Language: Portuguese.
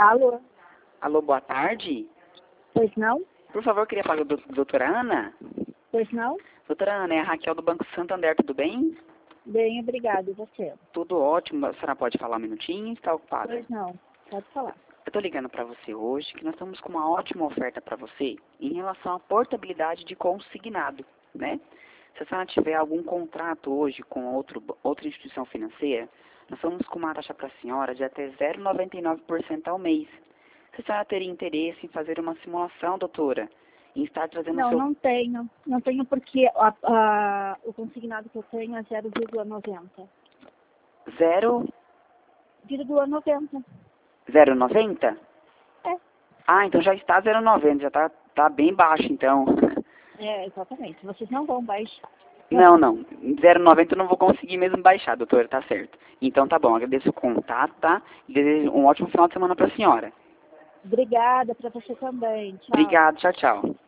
Alô? Alô, boa tarde. Pois não? Por favor, queria falar com a doutora Ana. Pois não? Doutora Ana, é a Raquel do Banco Santander, tudo bem? Bem, obrigado. E você? Tudo ótimo. A senhora pode falar um minutinho? Está ocupada? Pois não. Pode falar. Eu estou ligando para você hoje que nós estamos com uma ótima oferta para você em relação à portabilidade de consignado, né? Se a senhora tiver algum contrato hoje com outra instituição financeira, nós estamos com uma taxa para a senhora de até 0,99% ao mês. Se a senhora teria interesse em fazer uma simulação, doutora, em estar trazendo o Não, seu... não tenho. Não tenho porque o consignado que eu tenho é 0,90. 0,90. 0,90? É. Ah, então já está 0,90, já tá bem baixo, então. É, exatamente. Vocês não vão baixar. Não, 0,90 eu não vou conseguir mesmo baixar, doutora, tá certo. Então tá bom, agradeço o contato, tá? E desejo um ótimo final de semana para a senhora. Obrigada para você também. Tchau. Obrigado, tchau, tchau.